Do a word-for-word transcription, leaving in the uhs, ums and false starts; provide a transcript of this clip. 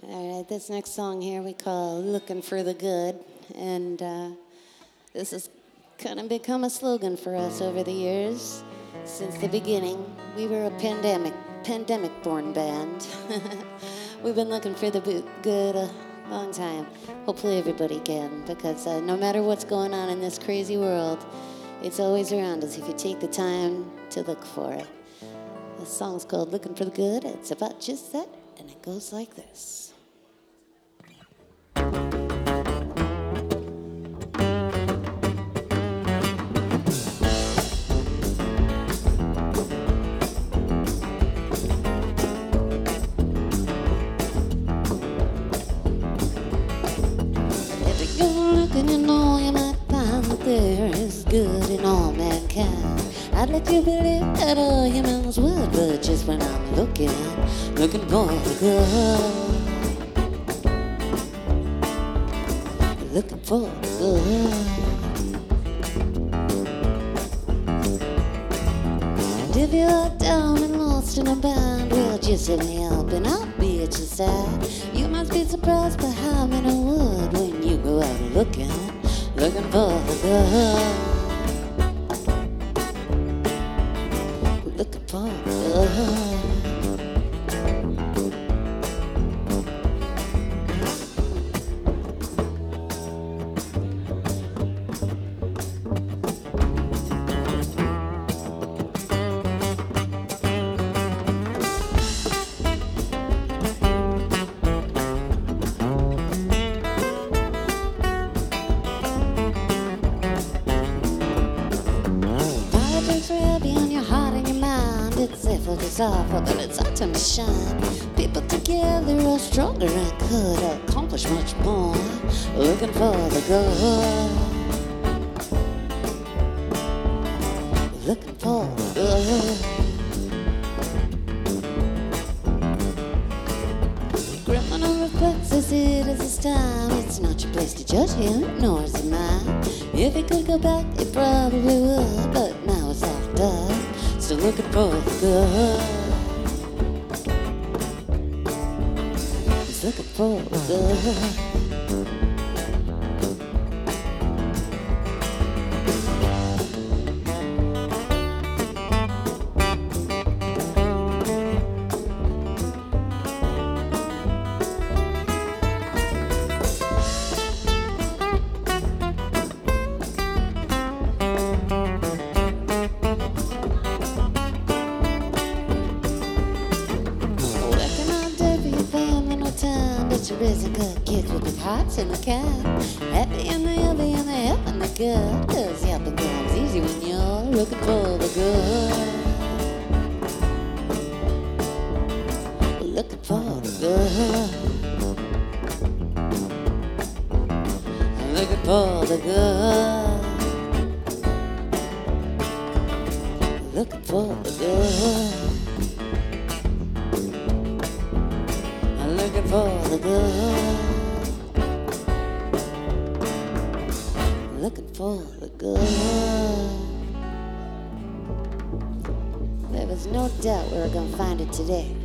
All right, this next song here we call Looking for the Good. And uh, this has kind of become a slogan for us over the years. Since the beginning, we were a pandemic, pandemic-born band. We've been looking for the bo- good a long time. Hopefully everybody can, because uh, no matter what's going on in this crazy world, it's always around us if you take the time to look for it. The song's called Looking for the Good. It's about just that, and it goes like this. And you know you might find that there is good in all mankind. I'd let you believe that all humans would, but just when I'm looking, looking for the good, looking for the good. And if you're down and lost in a bind, well, just hit me up and I'll be at your side. You must be surprised by how many would when you go out looking, looking for the good, looking for the good. It's effort is awful, but it's our time to shine. People together are stronger and could accomplish much more. Looking for the good, looking for the good. Criminal reflexes it is this time. It's not your place to judge him, nor is it mine. If he could go back, he probably would, but now it's all done. Still looking for the good. He's looking for the good. Your busy good kids with big hearts and the kind. Happy and the healthy and the help and the good. Cause helping comes easy when you're looking for the good. Looking for the good. Looking for the good. Looking for the good. Looking for the good, looking for the good. There was no doubt we were gonna find it today.